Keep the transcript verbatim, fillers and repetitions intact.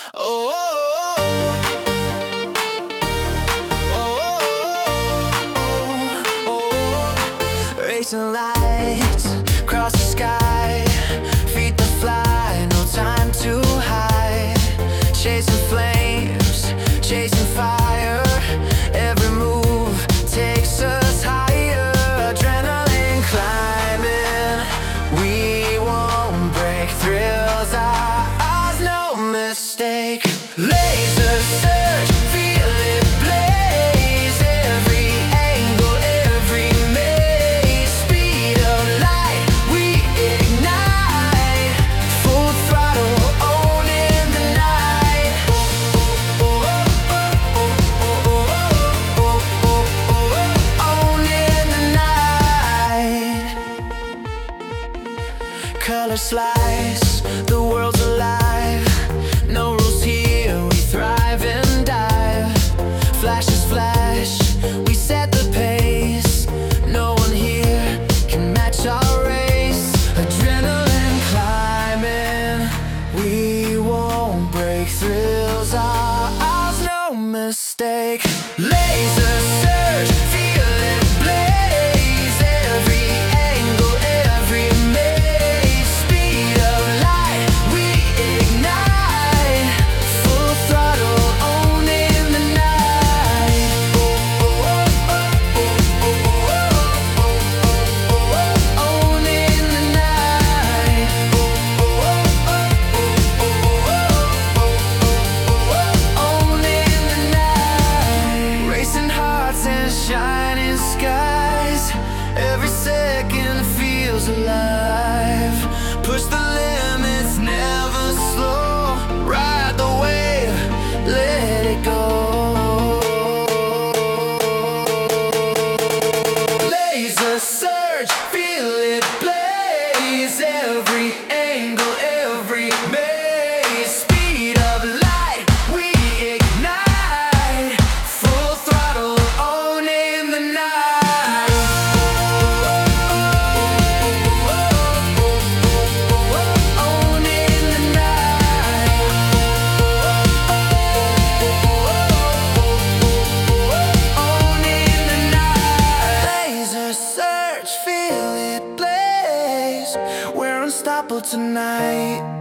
Oh, oh, oh, oh, oh. Racing lights across the sky, feet that fly, no time to hide. Chasing flames, chasing fire, every move takes us higher. Adrenaline climbing, we won't break. Thrills are ours, no mistake. Laser search, feel it blaze. Every angle, every maze. Speed of light, we ignite. Full throttle, owning the night. Oh, oh, oh, oh, oh, oh, oh, oh, owning the night. Color slice, the world's alive. No rules here, we thrive and dive. Flashes flash, we set the pace. No one here can match our race. Adrenaline climbing, we won't break. Thrills are ours, no mistake. Laser search, feel it blaze. Every angle, every maze. Speed of light, we ignite. Full throttle, owning the night. Oh, oh, oh, oh, oh, oh, oh, oh, owning the night. Oh, oh, oh, oh, oh, oh, owning the night. Racing hearts and shining skies, every second feels alive. Push the limits, never slow. Ride the wave, let it go. Laser surge, feel it blaze. Every angle, every maze. Speed of light, we ignite. Full throttle, owning the night. Owning the night. Owning the night. Laser search, feel it blaze. We're unstoppable tonight.